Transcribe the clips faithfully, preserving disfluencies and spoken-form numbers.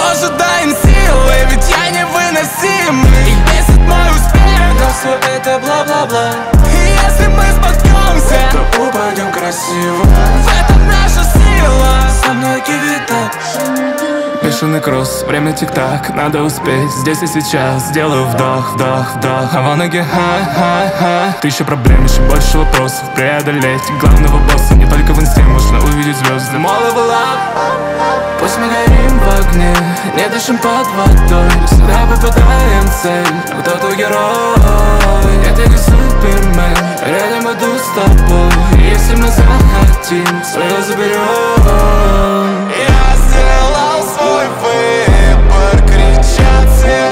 боже, дай им силы, ведь я невыносимый. Их бесит мой успех, но все это бла-бла-бла. И если мы споткнемся, то упадем красиво. В этом наша сила, со мной кивитак. Бешеный кросс, время тик-так, надо успеть здесь и сейчас. Сделаю вдох, вдох, вдох, а в ноги ха-ха-ха. Тысяча проблем, еще больше вопросов преодолеть главного босса не только в инсте можно увидеть звезды. Моловый лап. Пусть мы горим в огне, не дышим под водой, всегда попадаем в цель, кто-то герой. Это не Супермен, рядом иду с тобой. Если мы захотим, свое заберем. Я сделал свой выбор, кричат все.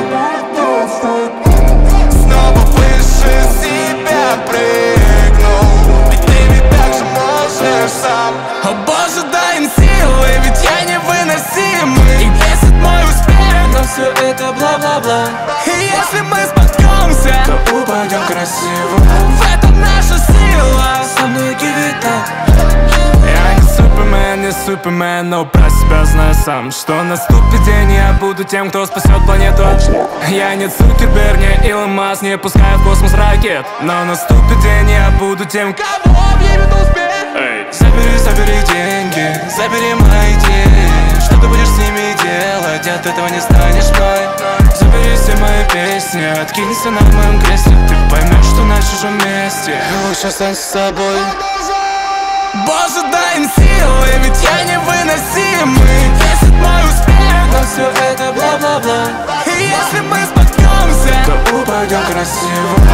Снова выше себя прыгнул, ведь ты ведь так же можешь сам. О боже, дай им силы, ведь я невыносимый. И бесит мой успех, но все это бла-бла-бла. И если мы споткнемся, то упадем красиво. В этом наша сила, со мной кивитак. Я не Супермен, не Супермен, но про себя знаю сам, что наступит день, я буду тем, кто спасет планету. Я не Цукерберг, не Илон Маск, не пускаю в космос ракет, но наступит день, я буду тем, кого объявит успех. Эй. Забери, забери деньги, забери мои идеи. Что ты будешь с ними делать, от этого не станешь мной. Забери все мои песни, откинься на моем кресле. Ты поймешь, что наши же вместе, лучше останься с собой. Боже, дай им силы, ведь я невыносимый. Бесит мой успех, но все это бла-бла-бла. И если мы споткнемся, то упадем красиво.